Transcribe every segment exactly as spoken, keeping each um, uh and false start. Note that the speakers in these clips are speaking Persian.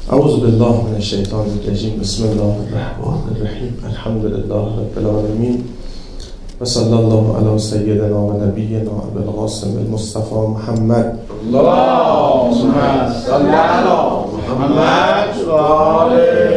اعوذ بالله من الشیطان الرجیم. بسم الله الرحمن الرحیم. الحمد لله رب العالمین و صلی الله علی سیدنا و نبینا ابی القاسم المصطفى محمد. اللهم صل علی محمد و آل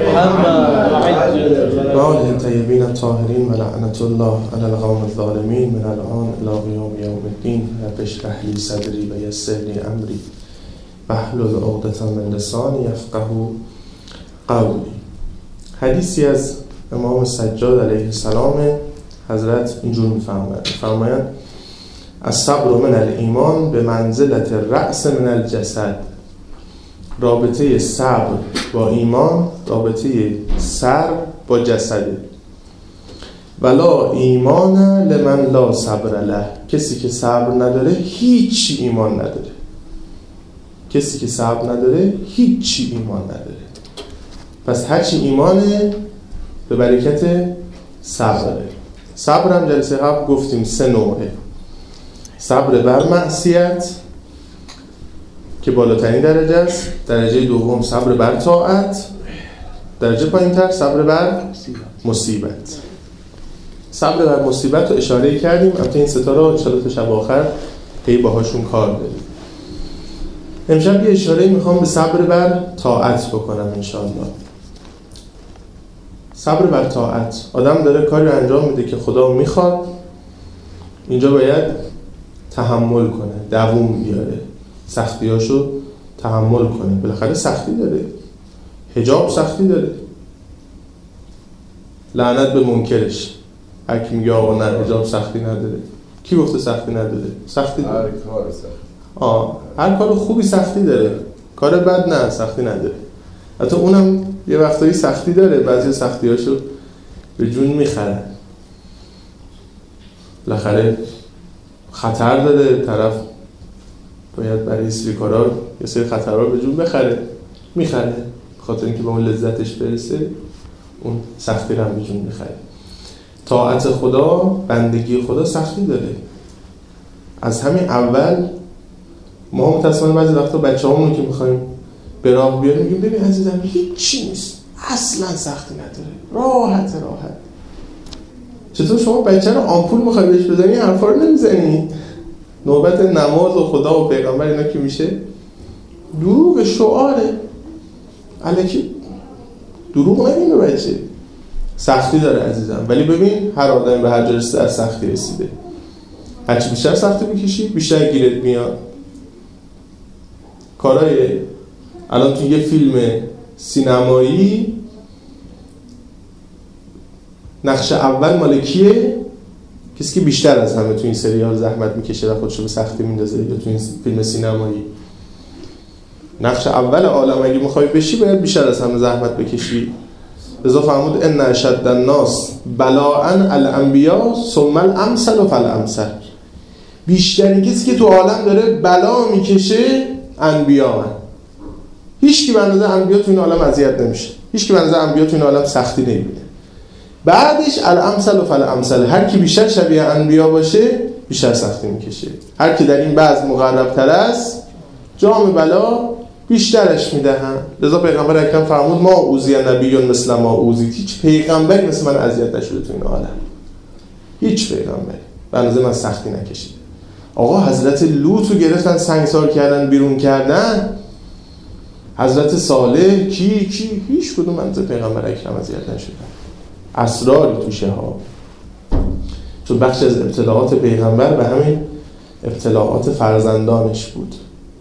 محمد و آل الطیبین الطاهرین و لعنت الله علی القوم الظالمین من الان الی یوم یوم الدین. رب اشرح لی صدری و یسر لی امری واحلل عقدة من لسانی یفقهوا قولی. حدیثی از امام سجاد علیه السلام حضرت اینجور می‌فرمایند می‌فرمایند الصبر من الایمان به منزلت الرأس من الجسد. رابطه صبر با ایمان رابطه سر با جسده. ولا ایمان لمن لا صبر له. کسی که صبر نداره هیچ ایمان نداره. کسی که صبر نداره هیچی ایمان نداره. پس هرچی ایمانه به برکت صبره. صبر هم جلسه قبل گفتیم سه نوعه. صبر بر معصیت که بالاترین درجه است. درجه دوم صبر بر طاعت. درجه پایین‌تر صبر بر مصیبت. صبر بر مصیبت رو اشاره کردیم. البته این ستا رو ان شاءالله تا شب آخر هی باهاشون کار داریم. امشب یه اشاره میخوام به صبر بر طاعت بکنم انشاءالله. صبر بر طاعت. آدم داره کاری رو انجام میده که خدا میخواد. اینجا باید تحمل کنه، دووم بیاره، سختیاشو تحمل کنه. بالاخره سختی داره. حجاب سختی داره. لعنت به منکرش. هر کی میگه آقا نه حجاب سختی نداره. کی گفته سختی نداره؟ سختی داره. هر کار سخت. آه هر کار خوبی سختی داره. کار بد نه سختی نداره. حتی اونم یه وقتایی سختی داره. بعضی سختیاشو به جون میخرن. بالاخره خطر داره. طرف باید برای سری کارا یه سری خطرها به جون بخره. میخره. خاطر اینکه به اون لذتش برسه اون سختی رو هم به جون میخره. طاعت خدا، بندگی خدا سختی داره. از همین اول ما متأسفانه بعضی وقتا بچه‌هامون که می‌خوایم به راه بیاریم میگیم ببین عزیزم هیچی نیست. اصلا سختی نداره. راحت راحت. چطور شما بچه رو آمپول می‌خوای بهش بزنی حرفا رو نمی‌زنی؟ نوبت نماز و خدا و پیغمبر اینا که میشه دروغ شعاره. الکی دروغ نمیگه بچه. سختی داره عزیزم. ولی ببین هر آدمی به هر جا رسیده از سختی رسیده. هرچی بیشتر سختی بکشی بیشتر گیرت میاد. کارای الان تو یه فیلم سینمایی نقش اول مال کیه؟ کسی که بیشتر از همه تو این سریال زحمت میکشه و خودشو به سختی میندازه یا تو این فیلم سینمایی نقش اول عالم اگه میخوای بشی باید بیشتر از همه زحمت بکشی. لذا فرمود ان اشد الناس بلاء الانبیاء ثم الامثل فالامثل. بیشترین کسی که تو عالم داره بلا میکشه انبیا من. هیچ کی به اندازه انبیا تو این عالم اذیت نمیشه. هیچ کی به اندازه انبیا تو این عالم سختی نمیبینه. بعدش الامثل و فالامثل. هر کی بیشتر شبیه انبیا باشه بیشتر سختی میکشه. هر کی در این بعض مقرب‌تر است جام بلا بیشترش میدهن. لذا پیغمبر اکرم فرمود ما اوذی نبی مثل ما اوذیت. هیچ پیغمبری مثل من اذیت نشده تو این عالم. هیچ پیغمبری به اندازه من سختی نکشید. آقا حضرت لوط رو گرفتن سنگسار کردن بیرون کردن. حضرت صالح کی کی هیچ کدوم از پیغمبر اکرم اذیت نشدن. اسراری توشه ها. چون بخش از ابتلاعات پیغمبر به همین ابتلاعات فرزندانش بود.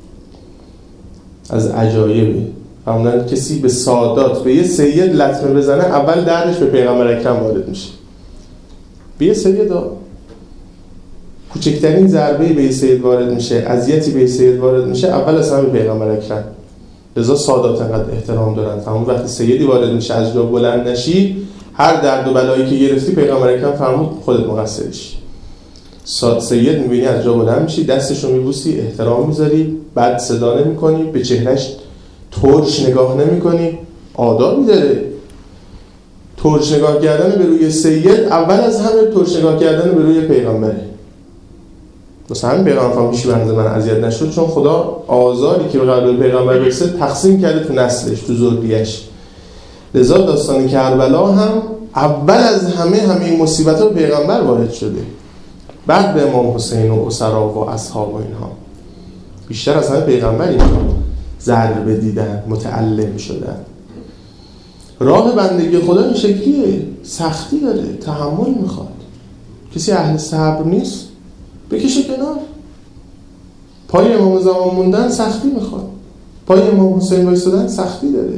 از عجایبه. فرمودن کسی به سادات به یه سید لطمه بزنه اول دردش به پیغمبر اکرم وارد میشه. به یه سید کوچکترین ضربه به یه سید وارد میشه، اذیتی به یه سید وارد میشه، اول از همه پیغمبر اکرم. لذا سادات انقدر احترام دارن. فرمود وقتی سیدی وارد میشه از جا بلند نشی، هر درد و بلایی که گرفتی پیغمبر اکرم فرمود خودت مقصرشی. سید میبینی از جا بلند میشی، دستشو میبوسی، احترام میذاری، بعد صدا نمیکنی، به چهرش ترش نگاه نمیکنی. آدابی داره. ترش نگاه کردن به روی سید اول از همه ترش نگاه کردن به روی پیغمبره. واسه همین پیغمبر فرمود هیچ بنده من اذیت نشد، چون خدا آزاری که به قلب پیغمبر برسه تقسیم کرده تو نسلش، تو ذریه‌اش. لذا داستان کربلا هم اول از همه همه این مصیبت‌ها به پیغمبر وارد شده، بعد به امام حسین و اسرا و اصحاب و اینها. بیشتر از همه پیغمبر اینها ضربه دیدن، متعلم شدن. راه بندگی خدا این شکلیه، سختی داره، تحمل میخواد. کسی اهل صبر نیست بکشه کنار. پای امام زمان موندن سختی میخواد، پای امام حسین وایسادن سختی داره،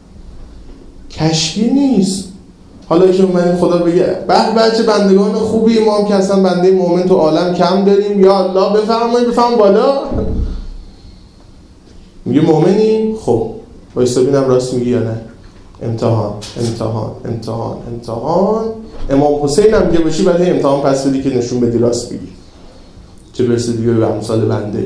کشکی نیست. حالا که اومدیم خدا بگه به بچه بندگان خوبی، ما هم که اصلا بنده مومن تو عالم کم داریم، یا الله بفرمایید بفرم بالا. میگه مومنی؟ خب وایسا ببینم راست میگی یا نه. امتحان امتحان امتحان امتحان. امام حسین هم که باشی بعد امتحان پس بدی که نشون بدی راست میگی، چه برسه دیگه به امثال بنده.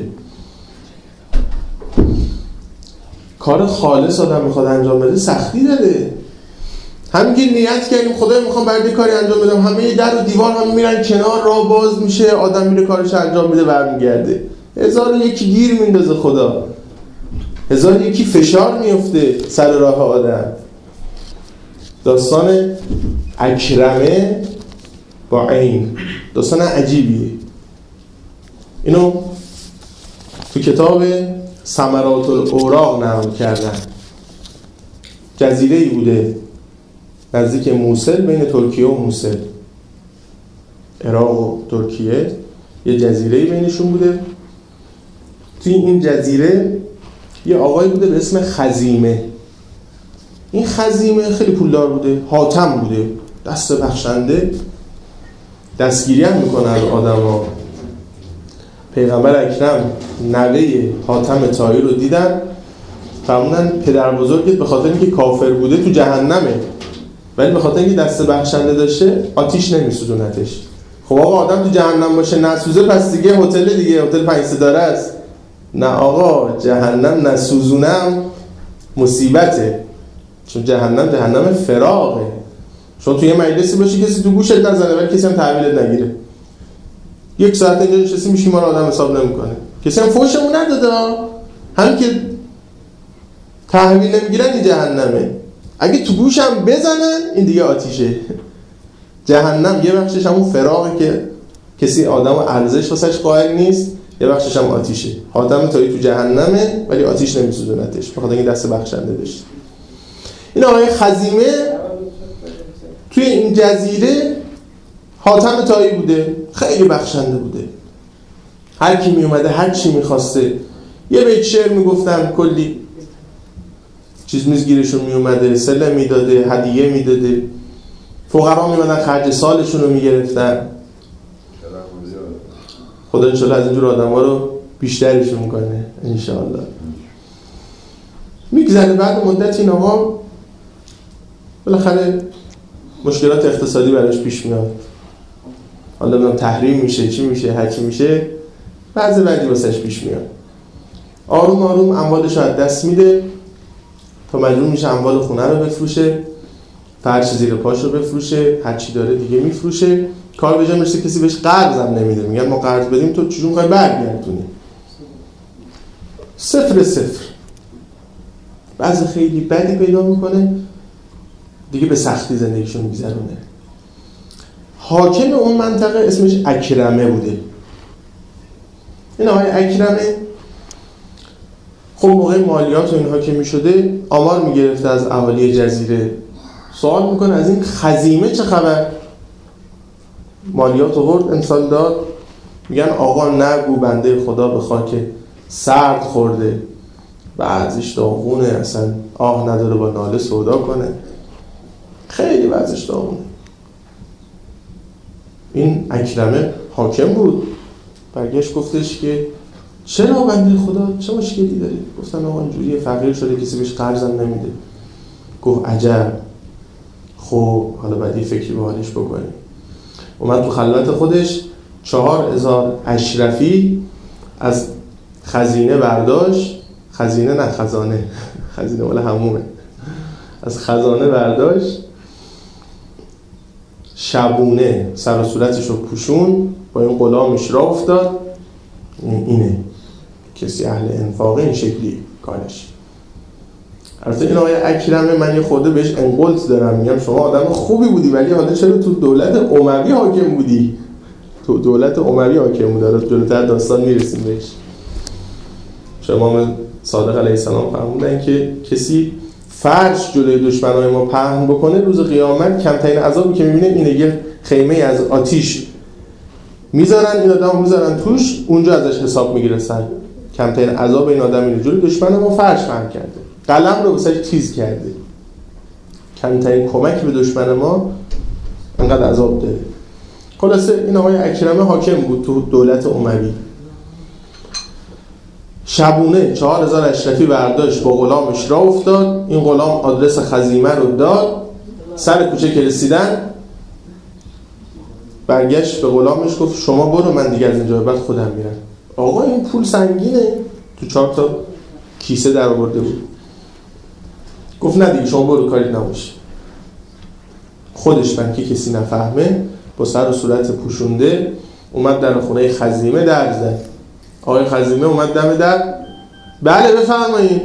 کار خالص آدم میخواد انجام بده سختی داره. همین که نیت کردیم خدای میخوام برای کاری انجام بدم، همه در و دیوار هم میرن کنار، راه باز میشه، آدم میره کارش انجام میده برمیگرده. هزار و یکی گیر میندازه خدا، هزار و یکی فشار میفته سر راه آدم. داستان اکرمه با عین داستان عجیبیه. اینو تو کتاب ثمرات الاوراق نقل کردن. جزیره‌ای بوده نزدیک موصل، بین ترکیه و موصل، عراق و ترکیه، یه جزیره‌ای بینشون بوده. توی این جزیره یه آقایی بوده به اسم خزیمه. این خزیمه خیلی پولدار بوده، حاتم بوده، دست بخشنده، دستگیری هم میکنه از آدم ها. پیغمبر اکرم نوه حاتم طایی رو دیدن، فرمودن پدر بزرگت به خاطر اینکه کافر بوده تو جهنمه، ولی به خاطر اینکه دست بخشنده داشته آتیش نمیسوزونتش. خب آقا آدم تو جهنم باشه نسوزه، پس دیگه هتل دیگه هتل پنج ستاره است. نه آقا، جهنم نسوزونم مصیبته، چون جهنم جهنم فراغه. چون تو یه مجلسی باشی کسی تو گوشت نزنه ولی کسی هم تحویلت نگیره، یک ساعت اینجا نشستی میشی ما رو آدم حساب نمیکنه، کسی هم فوشمون نداده، هم که تحویل نمیگیرن این جهنمه. اگه تو گوشم بزنن این دیگه آتیشه. جهنم یه بخشش همون فراغه که کسی آدم و ارزش واسش قائل نیست، یه بخشش هم آتیشه. حاتم طایی تو جهنمه ولی آتیش نمیسوزونتش بخاطر اینکه دست بخشنده داشت. این آقای خزیمه توی این جزیره حاتم طایی بوده، خیلی بخشنده بوده، هر کی می اومده هر چی میخواسته یه بیت شعر میگفتن، کلی چیز میزگیرشون می اومده، سله میداده، هدیه میداده، فقرا میمدن خرج سالشون رو میگرفتن. خدا انشالله از اینجور آدم ها رو بیشترشون میکنه انشالله. میگذره بعد مدت این آقا بالاخره مشکلات اقتصادی براش پیش میاد، حالا بگم تحریم میشه چی میشه هر چی میشه، بعضی بعدی واسش پیش میاد. آروم آروم اموالش رو از دست میده تا مجبور میشه اموال خونه رو بفروشه، فرش زیر پاش رو بفروشه، هر چی داره دیگه میفروشه. کار به جا میرسه کسی بهش قرض هم نمیده، میگن ما قرض بدیم تو چجور میخوای برگردونی؟ صفر صفر. بعضی خیلی بدی پیدا میکنه دیگه، به سختی زندگیشون میگذرونه. حاکم اون منطقه اسمش اکرمه بوده. این آقای اکرمه خب موقع مالیات و اینها که میشده آمار میگرفته از اهالی جزیره، سوال میکنه از این خزیمه چه خبر؟ مالیات آورد امسال داد، میگن آقا نگو بنده خدا به خاک سرد خورده، بعضیش داغونه، اصلا آه نداره با ناله سودا کنه، خیلی بعضیش داغونه. این اکرمه حاکم بود، برگشت گفتش که چرا بنده خدا چه مشکلی داری؟ گفتن آقا اینجوری فقیر شده کسی بهش قرضم نمیده. گفت عجب، خب حالا باید یه فکری به حالش بکنیم. اومد تو خلوت خودش چهار هزار اشرفی از خزینه برداشت، خزینه نه خزانه، خزینه مال همومه، از خزانه برداشت، شبونه سر و صورتش رو پوشون، با این غلامش راه افتاد، اینه کسی اهل انفاقه این شکلی کارش. البته این آقای اکرمه من یه خورده بهش انقلت دارم، میگم شما آدم خوبی بودی ولی حالا چرا تو دولت اموی حاکم بودی؟ تو دولت اموی حاکم بود. داره جلوتر داستان میرسیم بهش. امام صادق علیه السلام فرمودن که کسی فرش جلوی دشمنای ما پهن بکنه روز قیامت کمترین عذابی که میبینه اینه، یه خیمه از آتیش میذارن این آدم میذارن توش، اونجا ازش حساب میگیره سر. کمترین عذاب این آدم اینه جلوی دشمن ما فرش پهن کرده، قلم رو واسش تیز کرده. کمترین کمک به دشمن ما انقدر عذاب داره. خلاصه این آقای اکرمه حاکم بود تو دولت اموی. شبونه چهار هزار اشرفی برداشت با غلامش را افتاد. این غلام آدرس خزیمه رو داد. سر کوچه که رسیدن برگشت به غلامش گفت شما برو، من دیگه از اینجا بعد خودم میرم. آقا این پول سنگینه، تو چهار تا کیسه در آورده بود. گفت نه دیگه شما برو، کاری نباشه. خودش بنکه کسی نفهمه با سر و صورت پوشونده اومد در خونه خزیمه در زد. آقای خزیمه اومد دم در. بله بفرمایید.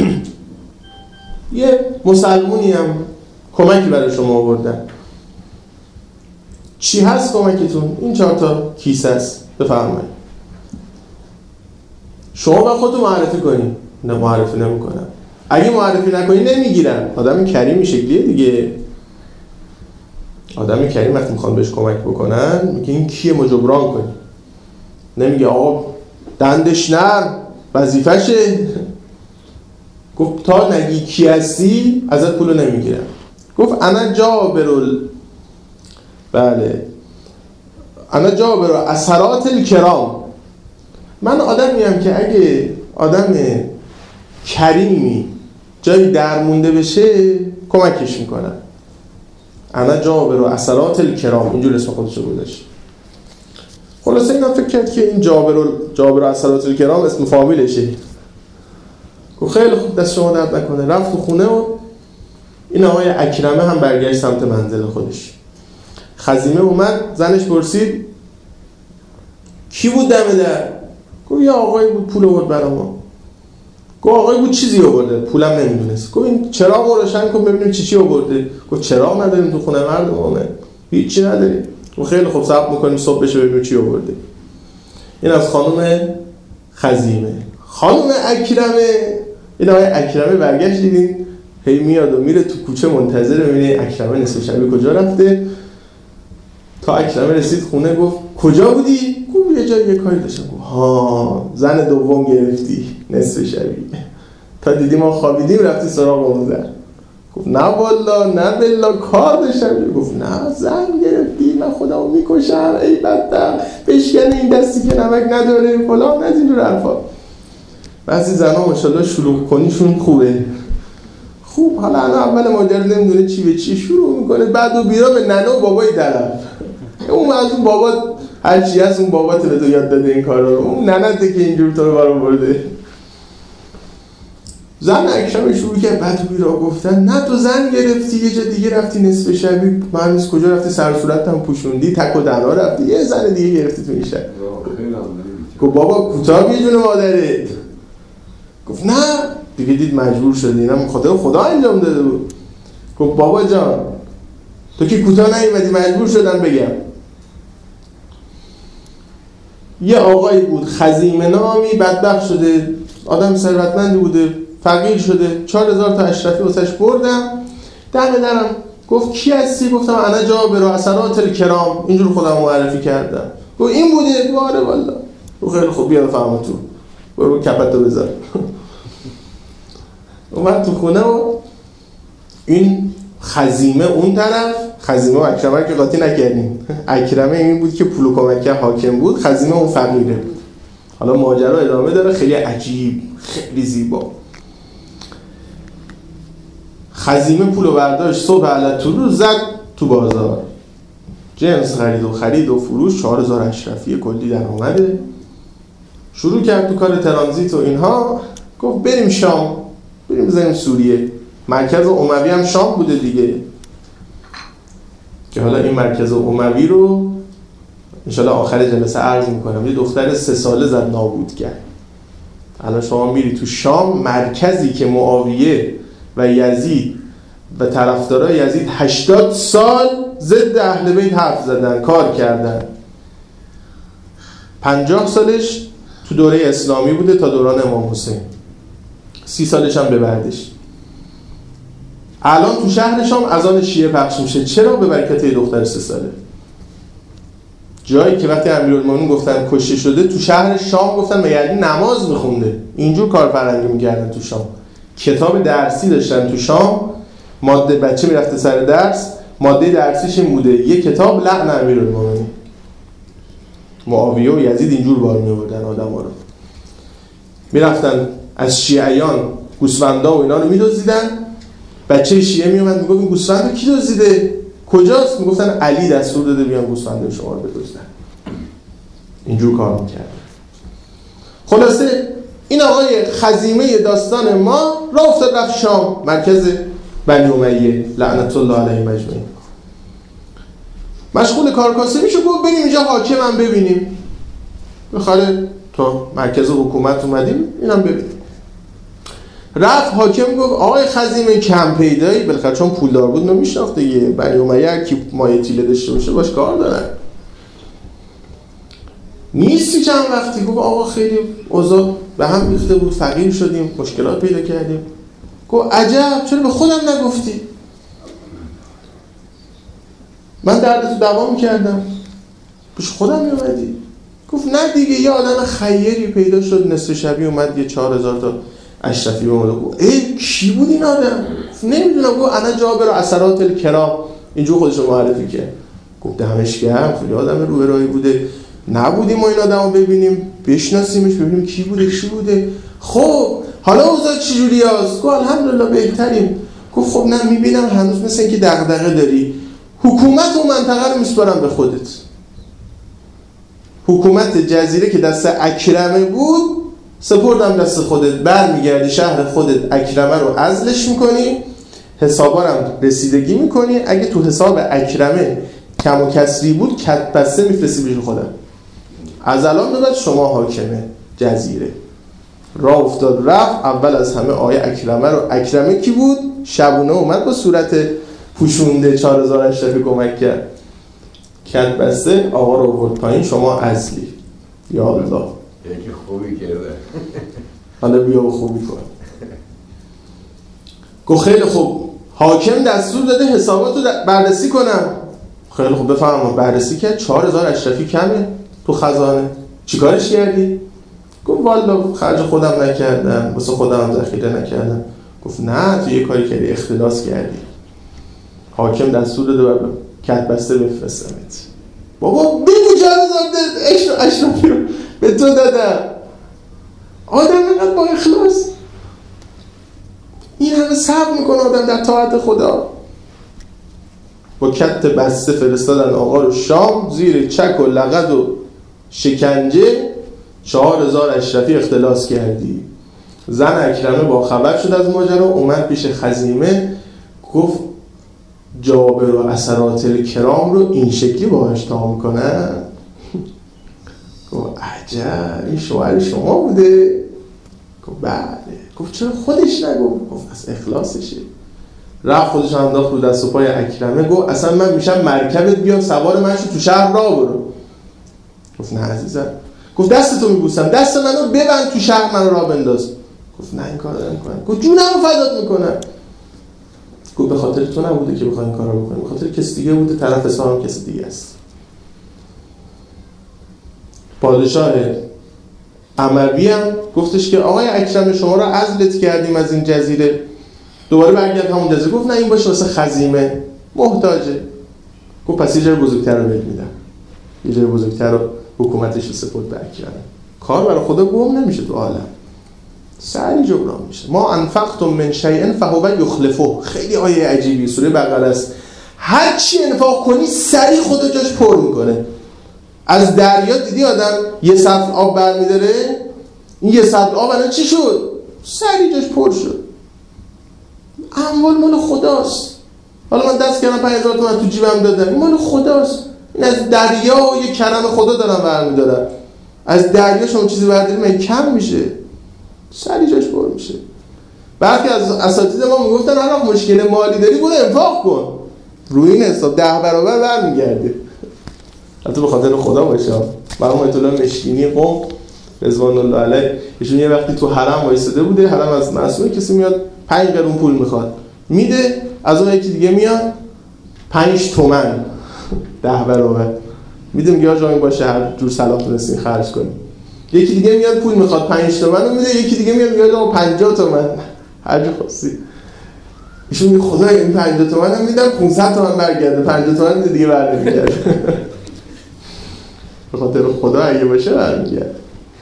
یه مسلمونی هم کمکی برای شما آوردن. چی هست کمکتون؟ این چهار تا کیسه است، بفرمایید. شما باید خودتون معرفی کنید. نه معرفی نمی‌کنم. اگه معرفی نکنی نمیگیرن. آدم کریمی شکلیه دیگه. آدم کریم وقتی میخوان بهش کمک بکنن میگه این کیه ما جبران کنیم. نمیگه آقا دندش نرم وظیفشه. گفت تا نگی کی هستی ازت پولو نمیگیرم. گفت انا جابرال، بله انا جابر اثرات الکرام، من آدمی ام که اگه آدم کریمی جایی درمونده بشه کمکش میکنم. انا جابر و اثرات الکرام، اینجور اسم خودشو گذاشت. خلاصه اینا فکر کرد که این جابر و جابر و اثرات الکرام اسم فامیلشه. گفت خیلی خوب دست شما درد نکنه. رفت تو خونه و این آقای اکرمه هم برگشت سمت منزل خودش. خزیمه اومد، زنش پرسید کی بود دم در؟ گفت یه آقایی بود پول آورد برای ما. گفت آقایی بود چیزی آورده؟ پولم نمیدونست. گفت این چراغ رو روشن کن ببینیم چی چی آورده. گفت چراغ نداریم تو خونه مردمونه، هیچی نداریم. گفت خیلی خوب صبر میکنیم صبح بشه ببینیم چی آورده. این از خانم خزیمه. خانم اکرمه، این آقای اکرمه برگشت دیدین هی میاد و میره تو کوچه منتظر ببینه اکرمه نصف شبی کجا رفته. تا اکرمه رسید خونه گفت کجا بودی؟ گفت یه جایی یه کاری داشتم. گفت ها زن دوم گرفتی نصف شبی، تا دیدی ما خوابیدیم رفتی سراغ اون زن. گفت نه والا نه بالله کار داشتم. گفت نه زن گرفتی من خودمو میکشم ای بدبخت، بشکنه این دستی که نمک نداره فلان از اینجور حرفا. بعضی زنها ماشاءالله شروع کنیشون خوبه. خوب حالا اول ماجرا نمیدونه چی به چی شروع میکنه، بعد و بیرا به ننه و بابای طرف. اون از اون بابا هر چی هست اون بابات به تو یاد داده این کارا رو، اون ننته که اینجور تو رو برام برده. زن اکرم شروع کرد بعد و بیرا گفتن نه تو زن گرفتی یه جا دیگه رفتی نصف شبی مهندس کجا رفتی سر صورت هم پوشوندی تک و تنها رفتی یه زن دیگه گرفتی تو این شب. گفت بابا کوتاه یه جون مادرت. گفت نه دیگه دید مجبور شدی اینم خاطر خدا انجام داده بود. گفت بابا جان تو که کوتاه نیومدی مجبور شدم بگم. یه آقایی بود خزیمه نامی بدبخت شده، آدم ثروتمندی بوده فقیر شده، چهار هزار تا اشرفی واسش بردم. دم درم گفت کی هستی؟ گفتم انا جابر و اثرات الکرام، اینجور خودم معرفی کردم. گفت این بوده؟ آره والا. گفت خیلی خوب بیا بفهم تو برو کپتو بذار. اومد تو خونه و این خزیمه اون طرف، خزیمه و اکرمه که قاطی نکردیم، اکرمه این بود که پول و کمک حاکم بود، خزیمه اون فقیره بود. حالا ماجرا ادامه داره، خیلی عجیب خیلی زیبا. خزیمه پولو برداشت صبح علت تو رو زد تو بازار، جنس خرید و خرید و فروش، چهار هزار اشرفی کلی در اومده. شروع کرد تو کار ترانزیت و اینها. گفت بریم شام، بریم بزنیم سوریه. مرکز اموی هم شام بوده دیگه، که حالا این مرکز اموی رو انشالله آخر جلسه عرض میکنم. یه دختر سه ساله زد نابود کرد. الان شما میری تو شام، مرکزی که معاویه و یزید و طرفدارای یزید هشتاد سال ضد اهل بیت حرف زدن، کار کردن. پنجاه سالش تو دوره اسلامی بوده تا دوران امام حسین، سی سالش هم به بعدش. الان تو شهر شام اذان شیعه پخش میشه. چرا؟ به برکت یه دختر سه ساله. جایی که وقتی امیرالمومنین گفتن کشته شده، تو شهر شام گفتن مگردی نماز میخونده. اینجور کارفرنگی میکردن تو شام. کتاب درسی داشتن تو شام، ماده بچه میرفته سر درس، ماده درسیش این بوده یه کتاب لعن امیرالمومنین. معاویه و یزید اینجور بار میوردن آدم ها رو. میرفتن از شیعیان گوسفندا و اینا رو میدزدیدن. بچه شیعه میومد میگفت این گوسفندو کی دزدیده؟ کجاست؟ میگفتن علی دستور داده بیان گوسفند شما رو بدزدن. اینجور کار میکردن. خلاصه این آقای خزیمه داستان ما راه افتاد رفت شام، مرکز بنی امیه لعنت الله علیهم اجمعین. مشغول کارکاسبی شو، گفت بریم اینجا حاکمم ببینیم. بخاطر تا مرکز حکومت اومدیم اینم ببینیم. رفت حاکم گفت آقای خزیمه کم پیدایی، بالاخره چون پولدار بود نو میشناخته یه بنی امیه هر کی مایه تیله داشته باشه باش کار دارن. نیستی چند وقتی. گفت آقا خیلی اوضاع به هم ریخته بود، فقیر شدیم، مشکلات پیدا کردیم. گفت عجب، چرا به خودم نگفتی؟ من دردتو دوا میکردم، پیش خودم میومدی. گفت نه دیگه، یه آدم خیری پیدا شد نصف شبی اومد یه چهار هزار تا اشرفی اومد. گفت ای کی بود این آدم؟ نمیدونم. گفت انا جابر اثرات الکرام، اینجور خودشو معرفی کرد. گفت دمش گرم، خیلی آدم روبرایی بوده، نبودیم ما این آدمو ببینیم بشناسیمش ببینیم کی بوده چی بوده. خب حالا اوضاع چجوری است؟ گفت الحمدلله بهتریم. گفت خب نه میبینم هنوز مثل اینکه دغدغه داری، حکومت اون منطقه رو میسپارم به خودت. حکومت جزیره که دست اکرمه بود سپردم دست خودت، برمیگردی شهر خودت، اکرمه رو عزلش میکنی، حسابارم رسیدگی میکنی. اگه تو حساب اکرمه کم و کسری بود کت بسته میفرستی بیش خودم. از الان به بعد شما حاکمه جزیره. راه افتاد رفت. اول از همه آیه اکرمه رو، اکرمه کی بود؟ شبونه اومد با صورت پوشونده چهار هزار اشرفی کمک کرد. کت بسته آقا رو آورد پایین، شما اصلی. یا الله یکی خوبی کرده. حالا بیا و خوبی کن. گفت خیلی خوب، حاکم دستور داده حساباتو بررسی کنم. خیلی خوب بفهمم. بررسی کرد، چهار هزار اشرفی کمه تو خزانه. چیکارش کردی؟ گفت والا خرج خودم نکردم، واسه خودم ذخیره نکردم. گفت نه تو یه کاری کردی، اختلاس کردی. حاکم دستور داده و کت بسته بفرستمت. بابا بگو چهار هزار اشرفی رو به تو دادم. آدم اینقدر با اخلاص این همه صبر میکنه آدم در طاعت خدا. با کت بسته فرستادن آقا رو شام، زیر چک و لغد و شکنجه. چهار هزار اشرفی اختلاس کردی. زن اکرمه با خبر شد از ماجرا، اومد پیش خزیمه گفت جابر و اثرات الکرام رو این شکلی باهاش تمام کنن. گفت عجب این شوهر شما بوده؟ گفت بله. گفت چرا خودش نگفت؟ گفت از اخلاصشه. رفت خودش انداخت رو دست و پای اکرمه. گفت اصلا من میشم مرکبت بیا سوار من شو تو شهر راه برو. گفت نه عزیزم. گفت دستتو میبوسم، دست منو ببند تو شهر منو راه بنداز. گفت نه این کار دارم میکنم. گفت جونمو فدات میکنم. گفت به خاطر تو نبوده که بخوای این کارو بکنی، به خاطر کسی دیگه بوده، طرف حساب کسی دیگه است. پادشاه اموی هم گفتش که آقای اکرم شما رو عزلت کردیم از این جزیره، دوباره برگرد همون جزیره. گفت نه این باشه واسه خزیمه، محتاجه. گفت پس یه جای بزرگتر رو بهت میدم. یه جای بزرگتر رو حکومتش رو سپرد به اکرم. کار برای خدا گم نمیشه تو عالم، سری جبران میشه. ما انفقتم من شیء فهو یخلفه. خیلی آیه عجیبی سوره بقره است. هر چی انفاق کنی سری خدا جاش پر میکنه. از دریا دیدی آدم یه سطل آب برمیداره، این یه سطل آب الان چی شد؟ سری جاش پر شد. اموال مال خداست. حالا من دست کردم پنج هزار تومان تو جیبم دادم، این مال خداست. این از دریا و یک کرم خدا دارن برمی‌دارن. از دریا شما چیزی برداری من کم میشه، سری جاش پر میشه. برخی از اساتید ما میگفتن هر وقت مشکل مالی داری برو انفاق کن، روی این حساب ده برابر برمیگرده. حتی به خاطر خدا باشه. مرحوم آیت الله مشکینی قم رضوان الله علیه ایشون یه وقتی تو حرم وایساده بوده، حرم از معصومه، کسی میاد پنج قرون پول میخواد میده، از اون یکی دیگه میاد پنج تومن ده برابر میده، میگه آقا این باشه هر جور صلاح تونستین خرج کنیم. یکی دیگه میاد پول میخواد پنج تومن رو میده، یکی دیگه میاد میگه آقا پنجاه تومن هر جور خواستی. ایشون میگه خدا این پنجاه تومن هم میدم پانصد تومن برگرده، پنجاه تومن دیگه برنمیگرده. به خاطر خدا اگه باشه برمیگرده.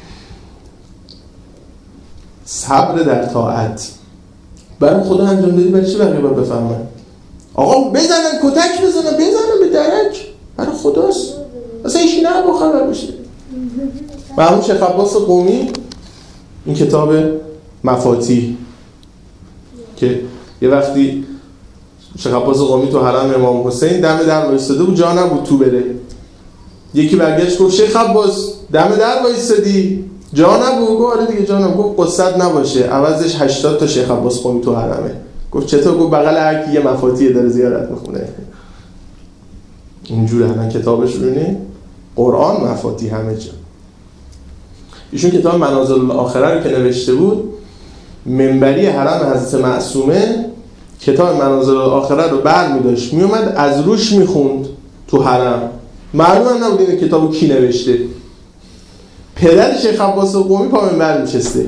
صبر در طاعت برای خدا انجام دادی، برای چی بقیه باید بفهمن؟ آقا بزنن کتک بزنن بزنن به درک، برای خداست، اصلا ایشی نه با خبر بشه. مرحوم شیخ عباس قمی این کتاب مفاتیح که یه وقتی شیخ عباس قمی تو حرم امام حسین دم در وایساده بود، جا نبود تو بره. یکی برگشت گفت شیخ عباس دم در وایسادی جا نبود؟ گفت آره دیگه جا نبود. گفت قصت نباشه عوضش هشتاد تا شیخ عباس قمی تو حرمه. گفت چطور؟ گفت بغل هر کی یه مفاتیح داره زیارت میخونه. اینجوره همه کتابش رونه قرآن مفاتیح همه جا. ایشون کتاب منازل الاخره رو که نوشته بود، منبری حرم حضرت معصومه کتاب منازل الاخره رو برمی‌داشت میومد از روش میخوند تو حرم. معلوم هم نبود این کتابو کی نوشته. پدر شیخ عباس قمی پا منبر میشسته.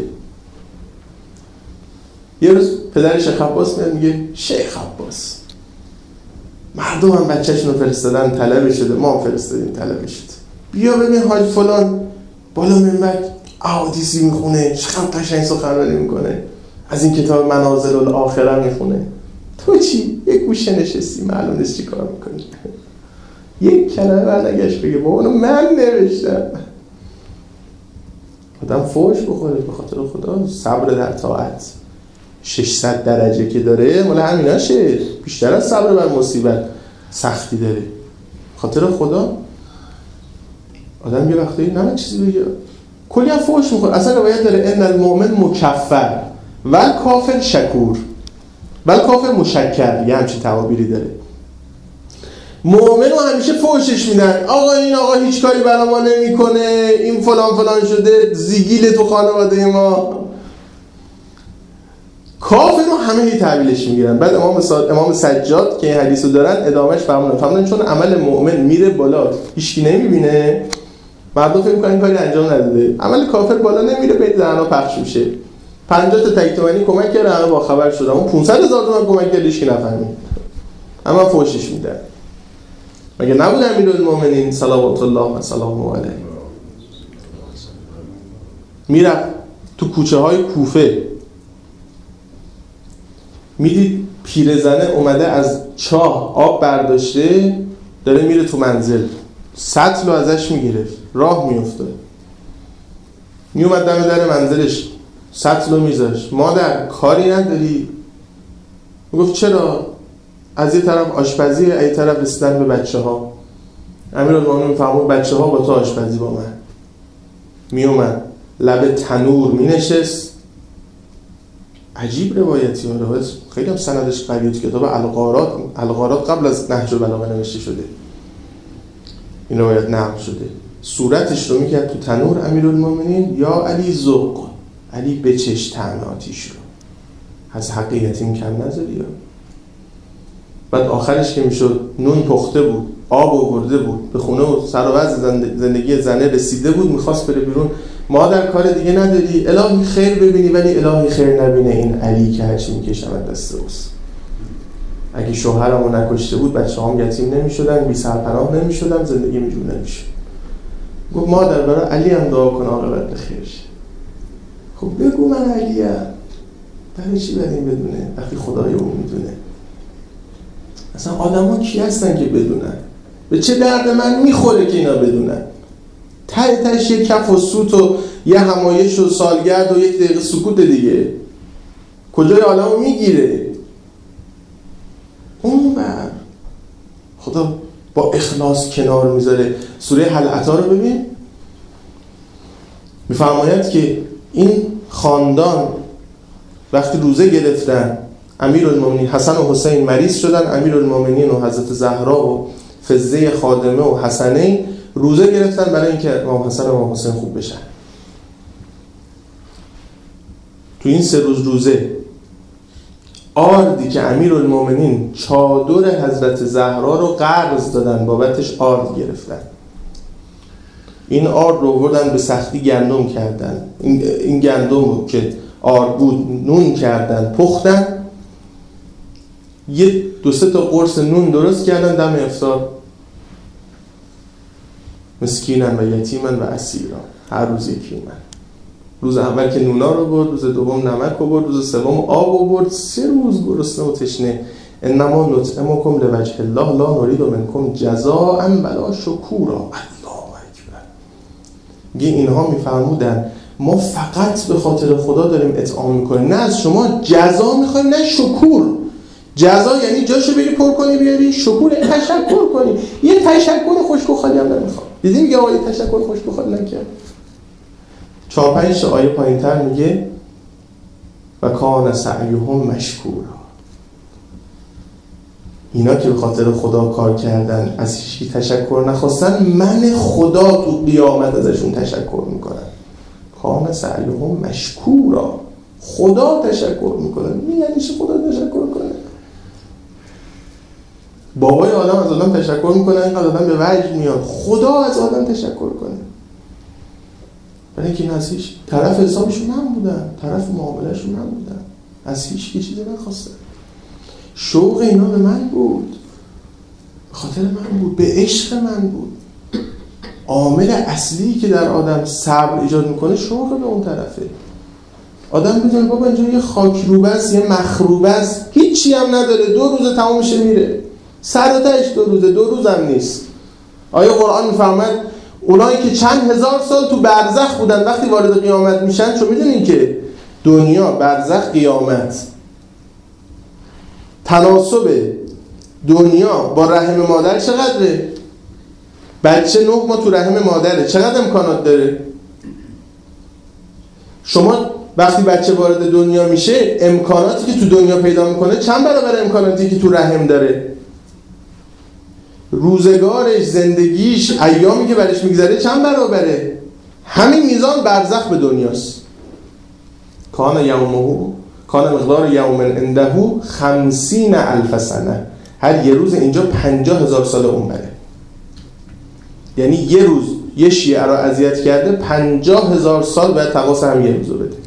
یه روز پدر شیخ عباس میاد میگه شیخ عباس مردم هم بچه‌شون رو فرستادن طلبه شده، ما هم فرستادیم طلبه شده، بیا ببین حاج فلان بالا منبر احادیثی میخونه، چقدر قشنگ سخنرانی میکنه، از این کتاب منازل الاخره میخونه. تو چی؟ یک گوشه نشستی معلوم نیست چی کار میکنی. یک کلمه برنگشت بگه بابا اونو من نوشتم. آدم فوش بخوره به خاطر خدا. صبر در طاعت ششصد درجه که داره مال همیناشه، بیشتر از صبر بر مصیبت سختی داره. خاطر خدا آدم یه وقتی نه چیزی بگه کلی هم فوش میخوره. اصلا روایت داره ان المؤمن مکفر ول کافر شکور ول کافر مشکر، یه همچین تعابیری داره. مؤمن رو همیشه فوشش میدن، آقا این آقا هیچ کاری برای ما نمیکنه، این فلان فلان شده، زیگیل تو خانواده ما. کافر رو همه هی تحویلش میگیرن. بعد امام سا... امام سجاد که این حدیثو دارن ادامهش فرمودن فرمودن چون عمل مؤمن میره بالا هیچکی نمیبینه، مردم فکر میکنن کاری انجام نداده. عمل کافر بالا نمیره، بین زنا پخش میشه. پنجاه تا تک تومانی کمک کرد همه با خبر شدن، اون پانصد هزار تومان کمک کرد هیچکی نفهمید، اما فوشش میدن. مگه نبود امیرالمومنین صلوات الله و سلامه علیه میرفت تو کوچه های کوفه، میدید پیرزنه اومده از چاه آب برداشته داره میره تو منزل، سطل رو ازش میگرفت، راه میافتاد، میومد دم در منزلش سطل رو میذاشت. مادر کاری نداری؟ میگفت چرا؟ از یه طرف آشپزی، از یه طرف رسیدن به بچه ها. امیرالمومنین میفرمود بچه ها با تو آشپزی با من. میومد لب تنور مینشست. عجیب روایتی ها، روایت خیلی هم سندش قویه. تو کتاب الغارات الغارات قبل از نهج البلاغه نوشته شده، این روایت نقل شده. صورتش رو میکرد تو تنور امیرالمومنین، یا علی ذوق، علی بچش طعم آتیش رو، از حق یتیم کم نذاری. یا بعد آخرش که میشد نون پخته بود، آب آورده بود، به خونه و سر و وضع زندگی زنه رسیده بود، میخواست بره بیرون. مادر کار دیگه نداری؟ الهی خیر ببینی ولی الهی خیر نبینه این علی که هرچی میکشم دست اوست. اگه شوهرمو نکشته بود بچه‌هام یتیم نمیشدن، بی سرپناه نمیشدن، زندگی میجور نمیشد. گفت مادر برای علی هم دعا کن عاقبت بخیر شه. خب بگو من علیم، برای چی باید این بدونه وقتی خدای اون میدونه؟ اصلا آدم ها کی هستن که بدونن؟ به چه درد من میخوره که اینا بدونن؟ ته تهش یه کف و سوت و یه همایش و سالگرد و یک دقیقه سکوت دیگه کجای عالم رو میگیره؟ اون بر خدا با اخلاص کنار میذاره. سوره هل اتی رو ببین، میفرماید که این خاندان وقتی روزه گرفتن، امیرالمومنین حسن و حسین مریض شدن، امیرالمومنین و حضرت زهرا و فضه خادمه و حسنین روزه گرفتن برای اینکه امام حسن و امام حسین خوب بشن. تو این سه روز روزه آردی که امیرالمومنین چادر حضرت زهرا رو قرض دادن بابتش آرد گرفتن، این آرد رو بردن به سختی گندم کردن، این, این گندم رو که آرد بود نون کردن پختن، یه دو سه تا قرص نون درست کردن دم افطار، مسکینن و یتیمن و اسیران، هر روز یکی من. روز اول که نونا رو برد، روز دوم نمک رو برد، روز سوم آب رو برد، سه روز گرسنه و تشنه. انما نطعمکم لوجه الله لا نرید منکم جزاء ولا شکورا. الله اکبر. میگه اینها میفرمودن ما فقط به خاطر خدا داریم اطعام میکنیم، نه از شما جزا میخوایم نه شکور. جزا یعنی جاشو بری پر کنی بیاری، شکور تشکر کنی. یه تشکر خشک و خالی هم نمیخوام. دیدی میگه آقا یه تشکر خشک و خالی نکرد. چهار پنج آیه پایین‌تر میگه و کان سعیهم مشکورا. اینا که به خاطر خدا کار کردن، از هیچکی تشکر نخواستن، من خدا تو قیامت ازشون تشکر میکنم. کان سعیهم مشکورا. خدا تشکر میکنه. یعنی چی خدا تشکر کنه؟ بابای آدم از آدم تشکر میکنه، اینقدر آدم به وجد میاد. خدا از آدم تشکر کنه. برای اینکه این از هیچ طرف حسابشون من بودن، طرف معاملهشون من بودن، از هیچ چیزی نخواستن. شوق اینا به من بود، به خاطر من بود، به عشق من بود. عامل اصلی که در آدم صبر ایجاد میکنه شوق به اون طرفه. آدم بدونه بابا اینجا یه خاکروبه است، یه مخروبه است، هیچی هم نداره، دو روز تمام میشه میره. سر و تهش دو روزه، دو روز هم نیست. آیه قرآن میفرماید اونایی که چند هزار سال تو برزخ بودن وقتی وارد قیامت میشن، چون میدونین که دنیا، برزخ، قیامت، تناسب دنیا با رحم مادر چقدره؟ بچه نه ماه تو رحم مادره، چقدر امکانات داره؟ شما وقتی بچه وارد دنیا میشه، امکاناتی که تو دنیا پیدا میکنه چند برابر امکاناتی که تو رحم داره؟ روزگارش، زندگیش، ایامی که برش میگذره چند برابره؟ همین میزان برزخ به دنیاست. کان یومه کان مقدار یوم عنده خمسین الف سنه. هر یه روز اینجا پنجاه هزار سال اون بره. یعنی یه روز یه شیعه رو اذیت کرده، پنجاه هزار سال باید تقاس هم یه روزو بده.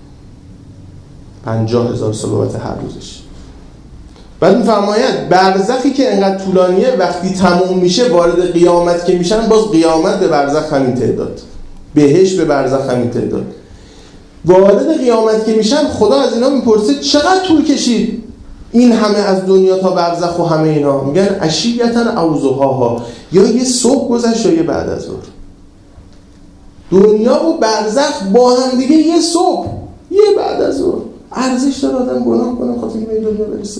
پنجاه هزار سال بابت هر روزش. بعد میفرماید برزخی که انقدر طولانیه وقتی تموم میشه وارد قیامت که میشن، باز قیامت به برزخ همین تعداد، بهش به برزخ همین تعداد. وارد قیامت که میشن خدا از اینا میپرسه چقدر طول کشید این همه از دنیا تا برزخ و همه اینا؟ میگن عشیتن او ضحاها، یا یه صبح گذشت یا یه بعد از ظهر. دنیا و برزخ با هم دیگه یه صبح یه بعد از ظهر. ارزش داره آدم گناه کنه خاطر اینکه به دنیا برسه؟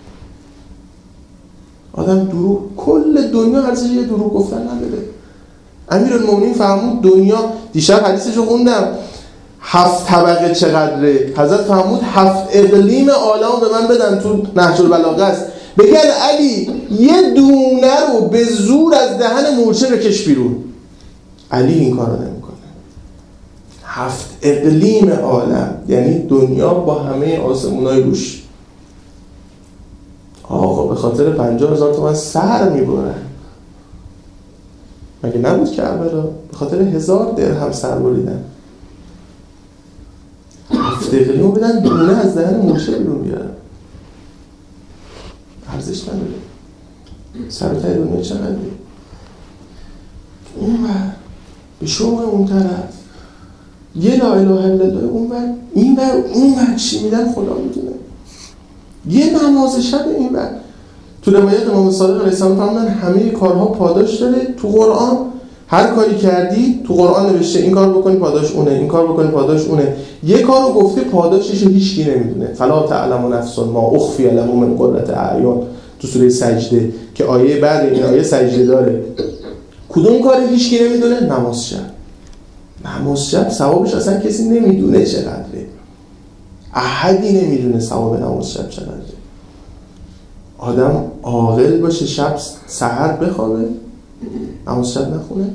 آدم دروغ، کل دنیا ارزش یه دروغ گفتن نداره. امیرالمومنین فرمود دنیا، دیشب حدیثشو خوندم، هفت طبقه چقدره؟ حضرت فرمود هفت اقلیم عالم به من بدن، تو نهج البلاغه است. بگن علی یه دونه رو به زور از دهن مورچه بکش بیرون. علی این کارو نمیکنه. هفت اقلیم عالم یعنی دنیا با همه آسمونای روش. آقا به خاطر پنجاه هزار تومن سر میبرن. مگه نبود کربلا؟ به خاطر هزار درهم سر بریدن. هفت اقلیمو بدن دونه از دهن مورچه بیرون بیارن. ارزش نداره. سر و ته دنیا چقدره؟ اون ور به شوق اون طرف یه لا اله الا الله، اون ور این ور اون ور چی میدن خدا میدونه. یه نماز شب این ور. تو روایت امام صادق علیه السلام فرمودن همه کارها پاداش داره. تو قرآن هر کاری کردی تو قرآن نوشته این کار بکنی پاداش اونه، این کار بکنی پاداش اونه. یه کارو گفته پاداشش هیچ کی نمیدونه. فلا تعلم نفس ما اخفی لهم من قرة اعین. تو سوره سجده که آیه بعد این آیه سجده داره. کدوم کاری هیچکی نمیدونه؟ نماز شب. نماز شب ثوابش اصلا کسی نمیدونه چقدره. احدی نمیدونه ثواب نماز شب چقدره. آدم عاقل باشه شب سحر بخوابه نماز شب نخونه.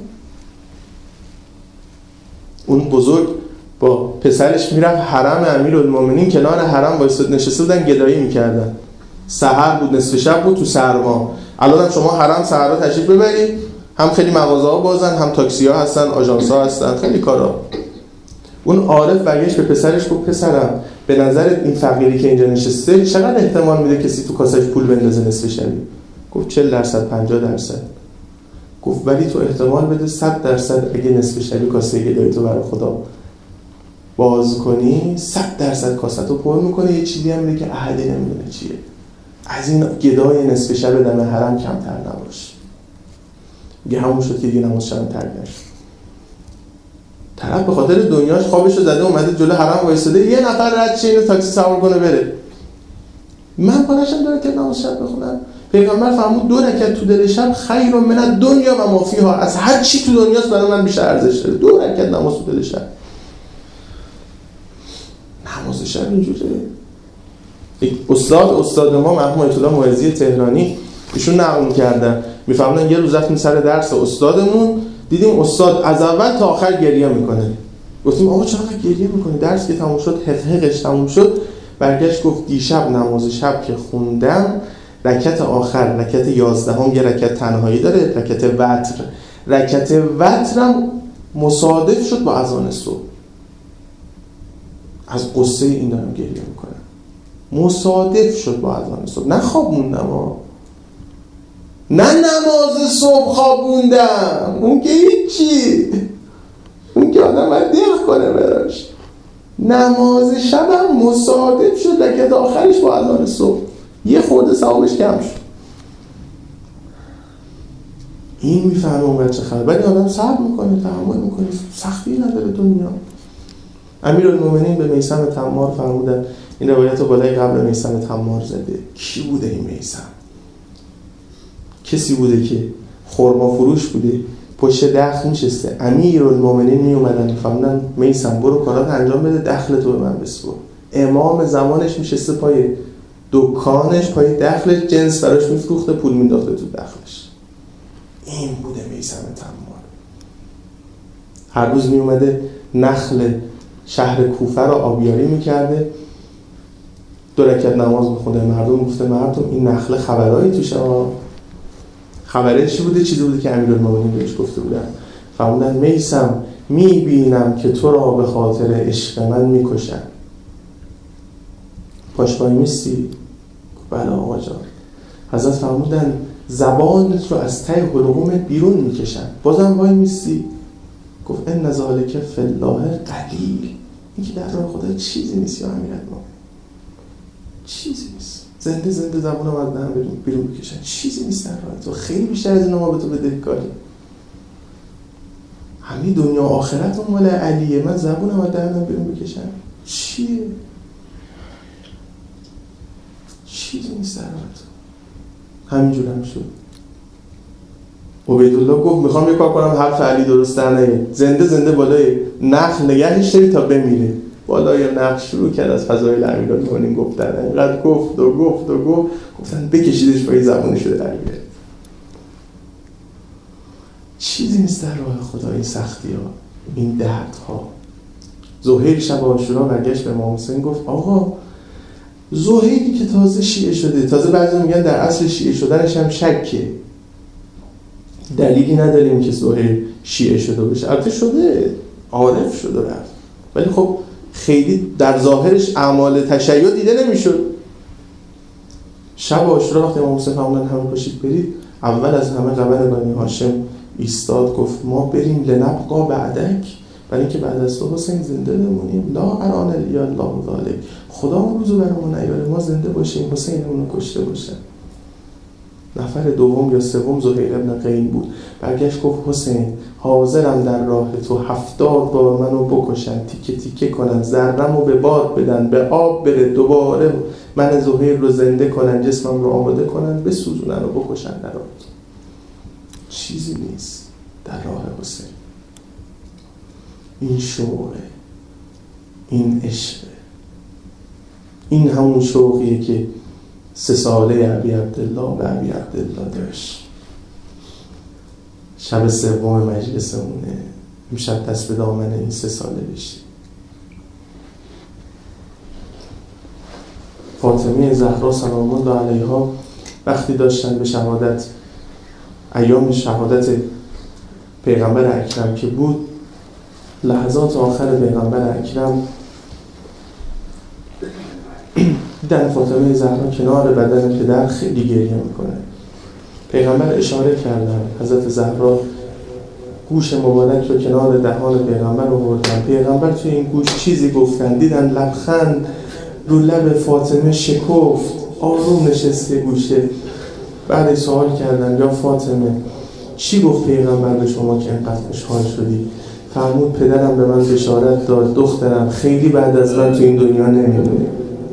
اون بزرگ با پسرش میرفت حرم امیرالمومنین، کنار حرم وایساد نشسته بودن گدایی میکردن. سحر بود، نصف شب بود، تو سرما. الان شما حرم سحرا تشریف ببرید، هم خیلی مغازه ها بازن، هم تاکسی ها هستن، آژانس ها هستن، خیلی کارا. اون عارف برگشت به پسرش گفت پسرم به نظرت این فقیری که اینجا نشسته چقدر احتمال میده کسی تو کاسهش پول بندازه نصف شبی؟ گفت چهل درصد، پنجاه درصد. گفت ولی تو احتمال بده صد درصد اگه نصف شبی کاسه گدایی تو برای خدا باز کنی صد درصد کاسه تو پر میکنه، یه چیزی هم میده که احدی نمیدونه چیه. از این گدای نصف شب دم حرم کمتر نباش. میگه همون شد که دیگه نماز شب ترک نشد. طرف به خاطر دنیاش خوابش رو زده اومده جلو حرم وایساده، یه نفر رد شه اینو تاکسی سوار کنه بره. من پارشم داره که نماز شب بخونم. پیغمبر فرمود دو رکعت تو دل شب خیر من الدنیا و ما فیها، از هر چی تو دنیاست برای من بیشتر ارزش داره. دو رکعت نماز تو دل شب. نماز شب اینجوره. استاد استاد ما مرحوم آیت الله موعظی تهرانی ایشون نقل می‌کردن، میفهمن یه روز رفتیم سر درس استادمون، دیدیم استاد از اول تا آخر گریه میکنه. گفتیم آقا چرا گریه میکنی؟ درس که تموم شد، حقیقش تموم شد، برگشت گفت دیشب نماز شب که خوندم رکعت آخر، رکعت یازدهم، یه رکعت تنهایی داره، رکعت وتر، رکعت وترم مصادف شد با اذان صبح. از قصه این دارم گریه میکنم. مصادف شد با اذان صبح. نه خواب موندم ها، نه نماز صبح خوابوندم، اون که هیچی، اون که آدم باید دق کنه براش. نماز شبم مصادف شد رکعت آخرش با اذان صبح، یه خورده ثوابش کم شد. این میفهمه اون چه خبر. ولی آدم صبر میکنه، تحمل میکنه، سختی نداره دنیا. امیرالمومنین به میثم تمار فرمودن، این روایت رو بالای قبر میثم تمار زده. کی بوده این میثم؟ کسی بوده که خرما فروش بوده، پشت دخل نشسته. امیرالمومنین می اومدن میفهمدن میثم برو کارات انجام بده، دخل تو به من بسپر. امام زمانش میشسته پای دکانش، پای دخلش، جنس براش میفروخته، پول مینداخته تو دخلش. این بوده میثم تمار. هر روز می اومده نخل شهر کوفه رو آبیاری میکرده، دو رکعت نماز میخونده، مردم گفته مردم این نخل خبرایی توشه. خبره چی بوده؟ چیزی بوده که امیرالمومنین بهش گفته بودن. فرمودن میثم میبینم که تو را به خاطر عشق من میکشن، پاش وای میستی؟ بله آقا جان. حضرت فرمودن زبانت رو از ته حلقومت بیرون میکشن، بازم وای میستی؟ گفت ان ذالک فی الله قلیل. این که در راه خدا چیزی نیست یا امیرالمومنین، چیزی نیست. زنده زنده زبون رو از دهن بیرون بکشن، چیزی نیست در راه تو. خیلی بیشتر از این ما به تو بدهکاری. همین دنیا آخرت اون مال علیه، من زبونم از دهنم بیرون بکشن چیه؟ چیزی نیست در راه تو. همینجور هم شد. عبیدالله گفت میخوام یه کار کنم حرف علی درست در نیاد. زنده زنده بالای نخل نگهش داری تا بمیره. بالای نخل شروع کرد از فضایل امیرالمومنین گفتن. اینقدر گفت و گفت و گفت گفتن بکشیدش پای زبونش رو در بیاره. چیزی نیست در راه خدا این سختی ها، این درد ها. زهیر شب عاشورا برگشت به امام حسین گفت آقا زهیری که تازه شیعه شده، تازه بعضی میگن در اصل شیعه شدنش هم شکه، دلیلی نداریم که زهیر شیعه شده بشه. البته شده، عارف شده رفت، ولی خب خیلی در ظاهرش اعمال تشیع دیده نمیشد. شب عاشورا وقتی امام حسین فرمودن همه پاشید برید، اول از همه قبر بنی هاشم ایستاد گفت ما بریم لنبقا بعدک، برای اینکه بعد از تو حسین زنده بمونیم. لا اران الی الله ذالک، خدا اون روزو برامون نیاره، ما زنده باشیم حسینمون رو کشته باشه. نفر دوم یا سوم زهیر ابن قین بود، برگشت گفت حسین حاضرم در راه تو هفتاد بار منو بکشن، تیکه تیکه کنن، ذره‌مو به باد بدن، به آب بره، دوباره من زهیر رو زنده کنن، جسمم رو آماده کنن، بسوزونن و بکشن در آن. چیزی نیست در راه حسین. این شوقه، این عشقه. این همون شوقیه که سه ساله ابی عبدالله به ابی عبدالله داشت. شب سوم مجلسمونه، امشب دست به دامن این سه ساله بشی. فاطمه زهرا سلام الله علیها وقتی داشتن به شهادت، ایام شهادت پیغمبر اکرم که بود، لحظات آخر پیغمبر اکرم دیدن فاطمه زهرا کنار بدن پدر خیلی گریه میکنه. پیغمبر اشاره کردن، حضرت زهرا گوش مبارک رو کنار دهان پیغمبر آوردن، پیغمبر توی این گوش چیزی گفتن، دیدن لبخند رو لب فاطمه شکفت، آروم نشسته گوشه. بعد سوال کردن یا فاطمه چی گفت پیغمبر به شما که اینقدر خوشحال شدی؟ فرمود پدرم به من بشارت داد دخترم خیلی بعد از من تو این دنیا نمیمونه.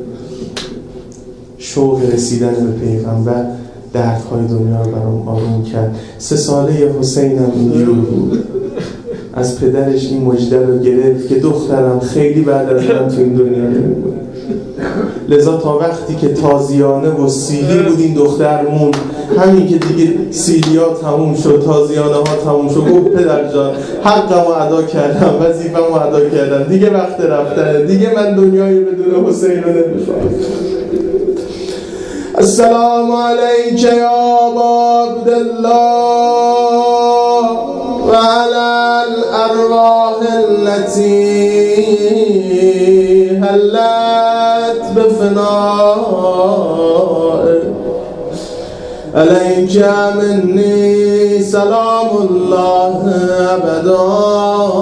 شوق رسیدن به پیغمبر دردهای دنیا رو برام آروم کرد. سه ساله حسینم اینجور بود، از پدرش این مژده رو گرفت که دخترم خیلی بعد از من تو این دنیا نمیمونه. لذا تا وقتی که تازیانه و سیلی بود این دختر موند. همین که دیگه سیلی ها تموم شد، تازیانه ها تموم شد، گفت پدر جان حقم رو ادا کردم، وظیفم رو ادا کردم، دیگه وقت رفتنه، دیگه من دنیایی بدون حسین رو نمیخوام. السلام علیک یا ابا عبدالله و علی الارواح التي هلت بفنائك علیک منی سلام الله ابدا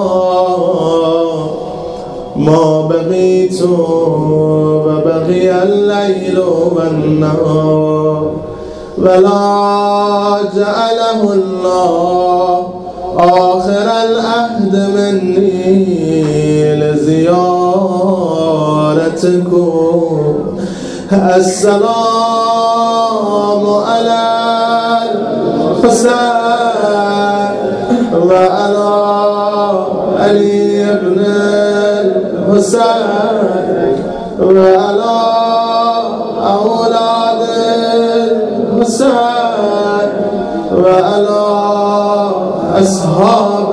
ما بقیت و بقی اللیل و النهار ولا جعله الله آخر العهد منی لزیارتکم. السلام علی الحسین و علی علی ابن الحسین و علی اولاد الحسین و علی اصحاب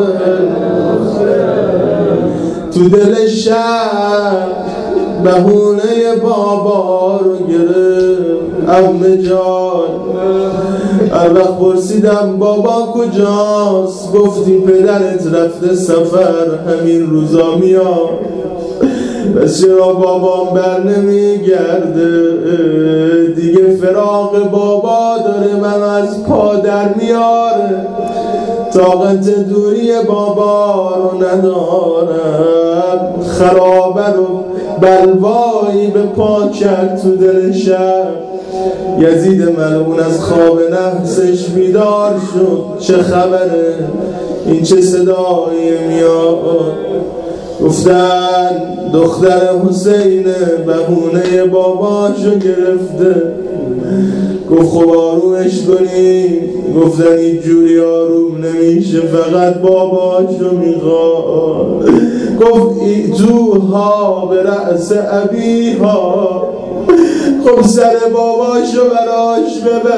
الحسین. تو دل شب بهونه بابا رو گرفت عمه جان. هر وقت پرسیدم بابا کجاست، گفتی پدرت رفته سفر، همین روزا میاد. بس چرا بابام بر نمیگرده، دیگه فراق بابا داره من از پا در میاره. طاقت دوری بابا رو ندارم، خرابه رو بلوایی به پا کرد تو دل شب. یزید ملعون از خواب نحسش بیدار شد، چه خبره این چه صدایی میاد؟ گفتن دختر حسین بهونه باباشو گرفته. گفت خب آرومش کنی. گفتن این جوری آروم نمیشه، فقط باباشو میخواد. گفت ایتوها به رأس ابیها، خب سر باباشو براش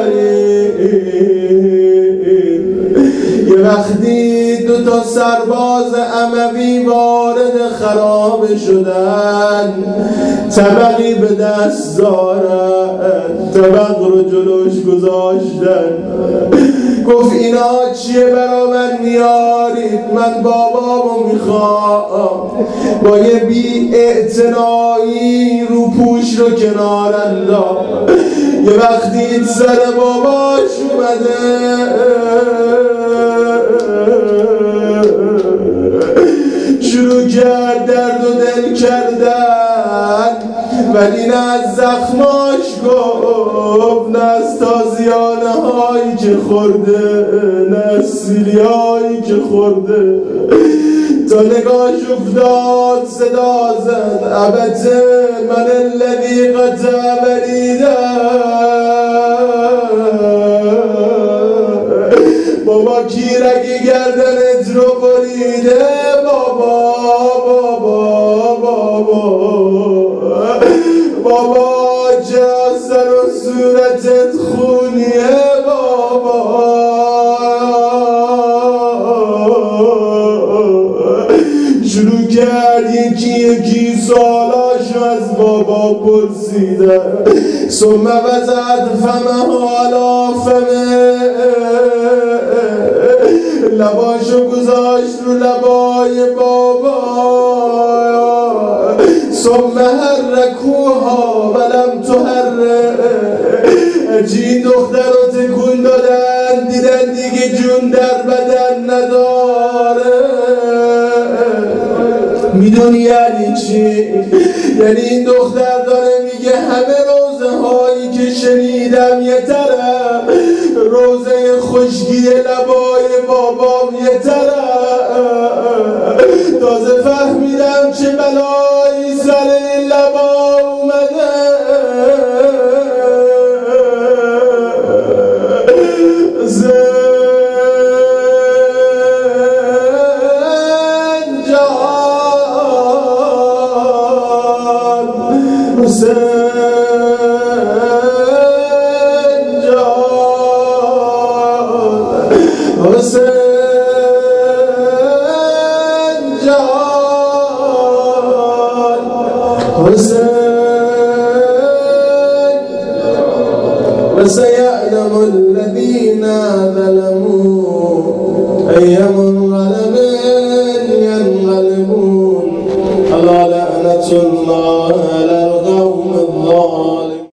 ببرید. یه وقتی دو تا سرباز اموی وارد خرابه شدن، طبقی به دست دارن، طبق رو جلوش گذاشتن. گفت اینا چیه برا من میارید؟ من بابامو میخوام. با یه بی اعتنایی رو پوش رو کنار انداخت. یه وقتی سر باباش اومده، شروع کرد درد و دل کردن، ولی نه از زخماش گفت، نه از تازیانه هایی که خورده، نه از سیلی هایی که خورده. تا نگاهش افتاد صدا زد ابته من الذی قطع بریده بابا کی رگ گردنت رو بریده بابا بابا بابا بابا چه از سر و صورتت خونیه بابا شروع کرد یکی یکی سالاشو از بابا پرسیده ثم وزد فمه حالا فمه لباشو گذاشت رو لبای بابا ثم حرکوها ولم تحرک این دختر رو تکون دادن دیدن دیگه جون در بدن نداره میدونی یعنی چی؟ یعنی این دختر داره میگه همه روزه هایی که شنیدم یه طرف روزه خشکی لبای بابام یه طرف تازه فهمیدم چه بلایی سر این لبا اومده حسین جان حسین جان حسین وسيعلم الذين ظلموا أي